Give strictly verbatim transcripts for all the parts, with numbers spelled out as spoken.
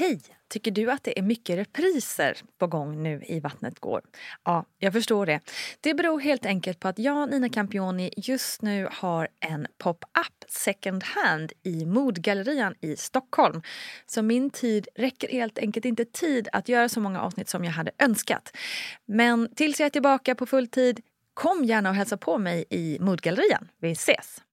Hej! Tycker du att det är mycket repriser på gång nu i Vattnet går? Ja, jag förstår det. Det beror helt enkelt på att jag, Nina Campioni, just nu har en pop-up second hand i Modgallerian i Stockholm. Så min tid räcker helt enkelt inte tid att göra så många avsnitt som jag hade önskat. Men tills jag är tillbaka på full tid, kom gärna och hälsa på mig i Modgallerian. Vi ses!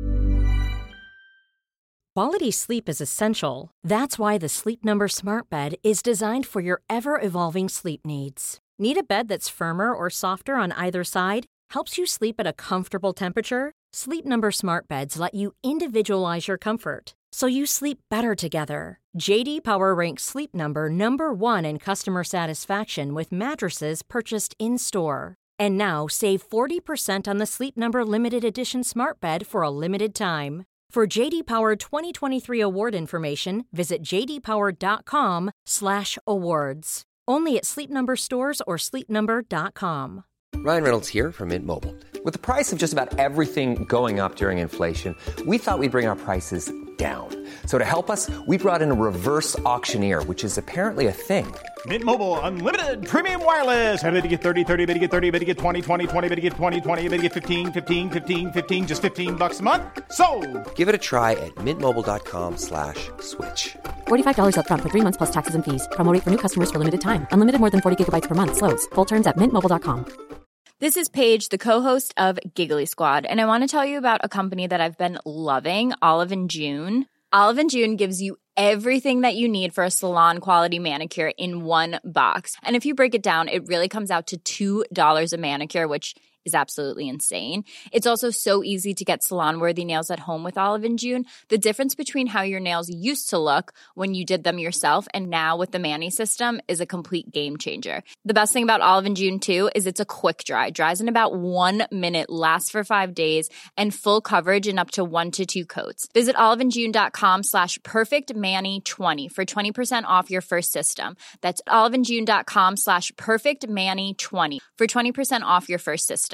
Quality sleep is essential. That's why the Sleep Number Smart Bed is designed for your ever-evolving sleep needs. Need a bed that's firmer or softer on either side? Helps you sleep at a comfortable temperature? Sleep Number Smart Beds let you individualize your comfort, so you sleep better together. J D Power ranks Sleep Number number one in customer satisfaction with mattresses purchased in-store. And now save forty percent on the Sleep Number Limited Edition Smart Bed for a limited time. For J D Power twenty twenty-three award information, visit jdpower.com slash awards. Only at Sleep Number stores or sleep number dot com. Ryan Reynolds here from Mint Mobile. With the price of just about everything going up during inflation, we thought we'd bring our prices down. So to help us, we brought in a reverse auctioneer, which is apparently a thing. Mint Mobile Unlimited Premium Wireless. How to get thirty, thirty, how to get thirty, how to get twenty, twenty, twenty, how to get twenty, twenty, how to get fifteen, fifteen, fifteen, fifteen, just fifteen bucks a month? Sold! Give it a try at mintmobile.com slash switch. forty-five dollars up front for three months plus taxes and fees. Promo rate for new customers for limited time. Unlimited more than forty gigabytes per month. Slows full terms at mint mobile dot com. This is Paige, the co-host of Giggly Squad, and I want to tell you about a company that I've been loving, Olive and June. Olive and June gives you everything that you need for a salon-quality manicure in one box. And if you break it down, it really comes out to two dollars a manicure, which is absolutely insane. It's also so easy to get salon-worthy nails at home with Olive and June. The difference between how your nails used to look when you did them yourself and now with the Mani system is a complete game changer. The best thing about Olive and June, too, is it's a quick dry. Dries in about one minute, lasts for five days, and full coverage in up to one to two coats. Visit oliveandjune.com slash perfectmani20 for twenty percent off your first system. That's oliveandjune.com slash perfectmani20 for twenty percent off your first system.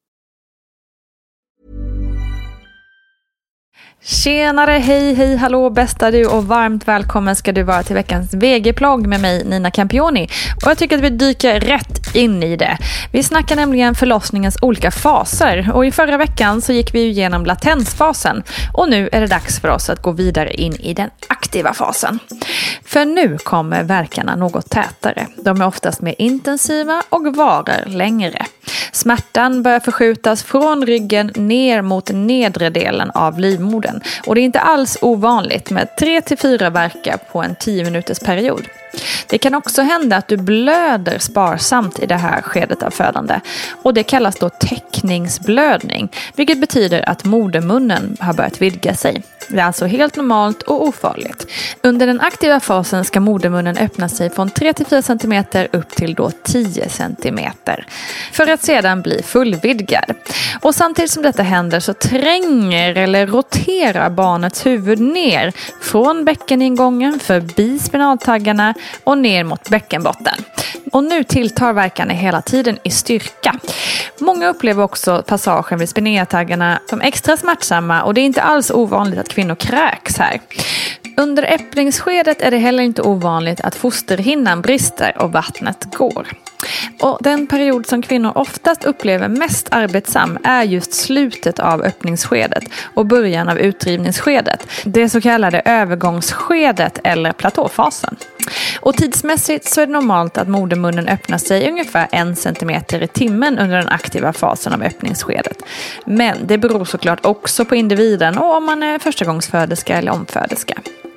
Tjenare, hej, hej, hallå, bästa du och varmt välkommen ska du vara till veckans V G-plogg med mig, Nina Campioni. Och jag tycker att vi dyker rätt in i det. Vi snackar nämligen förlossningens olika faser och i förra veckan så gick vi ju igenom latensfasen och nu är det dags för oss att gå vidare in i den aktiva fasen. För nu kommer verkarna något tätare. De är oftast mer intensiva och varar längre. Smärtan börjar förskjutas från ryggen ner mot nedre delen av livmodern. Och det är inte alls ovanligt med tre till fyra verkar på en tio minuters period. Det kan också hända att du blöder sparsamt i det här skedet av födande. Och det kallas då täckningsblödning, vilket betyder att modermunnen har börjat vidga sig. Det är alltså helt normalt och ofarligt. Under den aktiva fasen ska modermunnen öppna sig från tre till fyra centimeter upp till då tio centimeter. För att sedan bli fullvidgad. Och samtidigt som detta händer så tränger eller roterar barnets huvud ner från bäckeningången förbi spinaltaggarna och ner mot bäckenbotten. Och nu tilltar verkarna hela tiden i styrka. Många upplever också passagen vid spinaltaggarna som extra smärtsamma och det är inte alls ovanligt att kvinnor kräks här. Under öppningsskedet är det heller inte ovanligt att fosterhinnan brister och vattnet går. Och den period som kvinnor oftast upplever mest arbetsam är just slutet av öppningsskedet och början av utdrivningsskedet. Det så kallade övergångsskedet eller platåfasen. Och tidsmässigt så är det normalt att modermunnen öppnar sig ungefär en centimeter i timmen under den aktiva fasen av öppningsskedet. Men det beror såklart också på individen och om man är förstagångsföderska eller omföderska.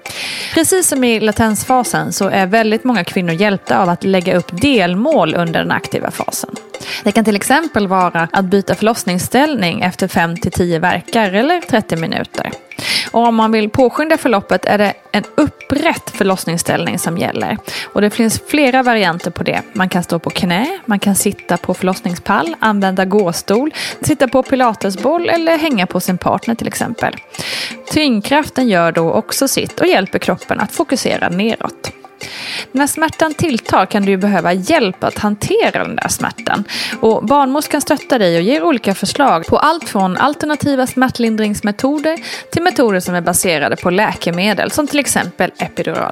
Precis som i latensfasen så är väldigt många kvinnor hjälpta av att lägga upp delmål under den aktiva fasen. Det kan till exempel vara att byta förlossningsställning efter fem till tio verkar eller trettio minuter. Och om man vill påskynda förloppet är det en upprätt förlossningsställning som gäller. Och det finns flera varianter på det. Man kan stå på knä, man kan sitta på förlossningspall, använda gåstol, sitta på pilatesboll eller hänga på sin partner till exempel. Tyngdkraften gör då också sitt och hjälper kroppen att fokusera neråt. När smärtan tilltar kan du behöva hjälp att hantera den där smärtan. Och barnmorskan stöttar dig och ger olika förslag på allt från alternativa smärtlindringsmetoder till metoder som är baserade på läkemedel som till exempel epidural.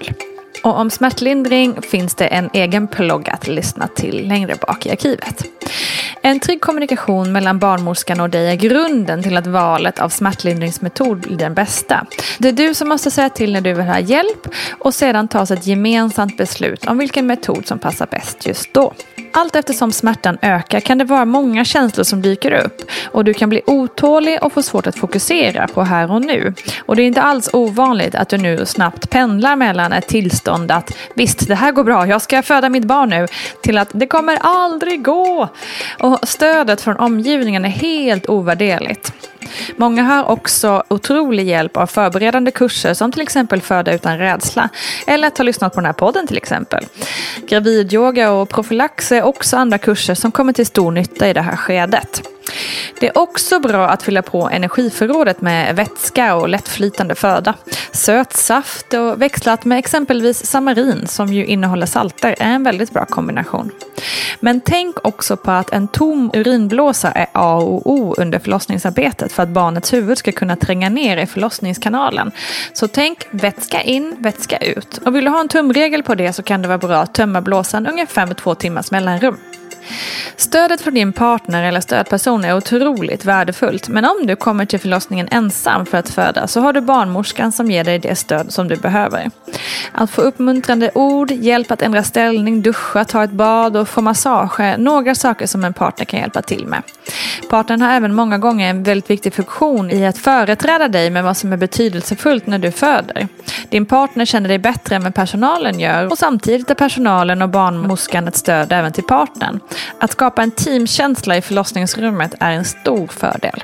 Och om smärtlindring finns det en egen plogg att lyssna till längre bak i arkivet. En trygg kommunikation mellan barnmorskan och dig är grunden till att valet av smärtlindringsmetod blir den bästa. Det är du som måste säga till när du vill ha hjälp och sedan tas ett gemensamt beslut om vilken metod som passar bäst just då. Allt eftersom smärtan ökar kan det vara många känslor som dyker upp och du kan bli otålig och få svårt att fokusera på här och nu. Och det är inte alls ovanligt att du nu snabbt pendlar mellan ett tillstånd att visst, det här går bra, jag ska föda mitt barn nu, till att det kommer aldrig gå. Och stödet från omgivningen är helt ovärderligt. Många har också otrolig hjälp av förberedande kurser som till exempel Föda utan rädsla eller att ha lyssnat på den här podden till exempel. Gravidyoga och profylax är också andra kurser som kommer till stor nytta i det här skedet. Det är också bra att fylla på energiförrådet med vätska och lättflytande föda. Söt saft och växlat med exempelvis samarin som ju innehåller salter är en väldigt bra kombination. Men tänk också på att en tom urinblåsa är A och O under förlossningsarbetet för att barnets huvud ska kunna tränga ner i förlossningskanalen. Så tänk vätska in, vätska ut. Och vill du ha en tumregel på det så kan det vara bra att tömma blåsan ungefär med två timmars mellanrum. Stödet från din partner eller stödperson är otroligt värdefullt, men om du kommer till förlossningen ensam för att föda så har du barnmorskan som ger dig det stöd som du behöver. Att få uppmuntrande ord, hjälp att ändra ställning, duscha, ta ett bad och få massage är några saker som en partner kan hjälpa till med. Partnern har även många gånger en väldigt viktig funktion i att företräda dig med vad som är betydelsefullt när du föder. Din partner känner dig bättre än vad personalen gör och samtidigt är personalen och barnmorskan ett stöd även till partnern. Att skapa en teamkänsla i förlossningsrummet är en stor fördel.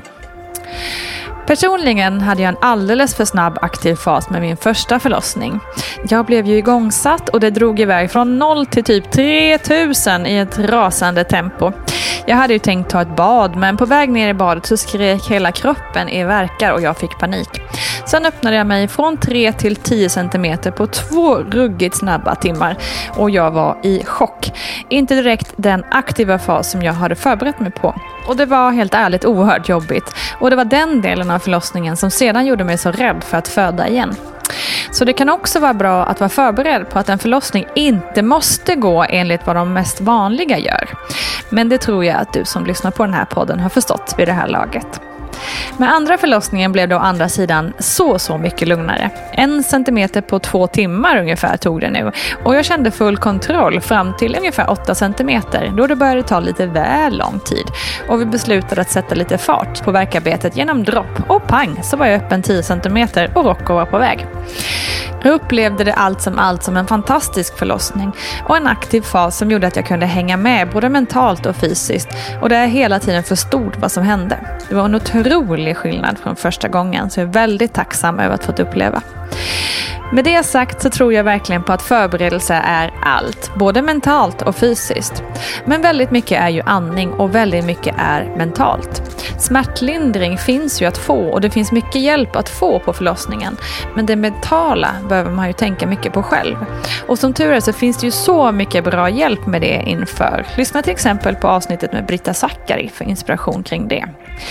Personligen hade jag en alldeles för snabb aktiv fas med min första förlossning. Jag blev ju igångsatt och det drog iväg från noll till typ tre tusen i ett rasande tempo. Jag hade ju tänkt ta ett bad, men på väg ner i badet så skrek hela kroppen i värkar och jag fick panik. Sen öppnade jag mig från tre till tio centimeter på två ruggigt snabba timmar och jag var i chock. Inte direkt den aktiva fas som jag hade förberett mig på. Och det var helt ärligt oerhört jobbigt. Och det var den delen av förlossningen som sedan gjorde mig så rädd för att föda igen. Så det kan också vara bra att vara förberedd på att en förlossning inte måste gå enligt vad de mest vanliga gör. Men det tror jag att du som lyssnar på den här podden har förstått vid det här laget. Med andra förlossningen blev det å andra sidan så så mycket lugnare. En centimeter på två timmar ungefär tog det nu. Och jag kände full kontroll fram till ungefär åtta centimeter. Då det började ta lite väl lång tid. Och vi beslutade att sätta lite fart på verkarbetet genom dropp. Och pang så var jag öppen tio centimeter och Rocco var på väg. Jag upplevde det allt som allt som en fantastisk förlossning och en aktiv fas som gjorde att jag kunde hänga med både mentalt och fysiskt och där jag hela tiden förstod vad som hände. Det var en otrolig skillnad från första gången så jag är väldigt tacksam över att fått uppleva. Med det sagt så tror jag verkligen på att förberedelse är allt, både mentalt och fysiskt. Men väldigt mycket är ju andning och väldigt mycket är mentalt. Smärtlindring finns ju att få och det finns mycket hjälp att få på förlossningen. Men det mentala behöver man ju tänka mycket på själv. Och som tur är så finns det ju så mycket bra hjälp med det inför. Lyssna till exempel på avsnittet med Britta Zackari för inspiration kring det.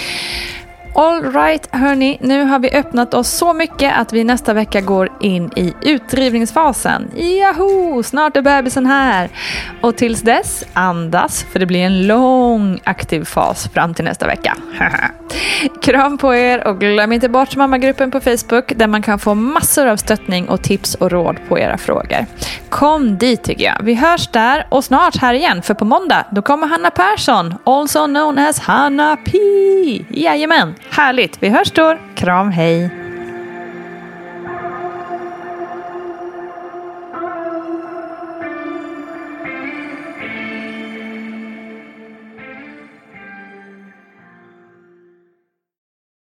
All right, hörni, nu har vi öppnat oss så mycket att vi nästa vecka går in i utdrivningsfasen. Yahoo, snart är bebisen här. Och tills dess, andas, för det blir en lång aktiv fas fram till nästa vecka. Kram på er och glöm inte bort mammagruppen på Facebook där man kan få massor av stöttning och tips och råd på era frågor. Kom dit tycker jag. Vi hörs där och snart här igen, för på måndag då kommer Hanna Persson, also known as Hanna P. Jajamän. Härligt, vi hörs då. Kram, hej!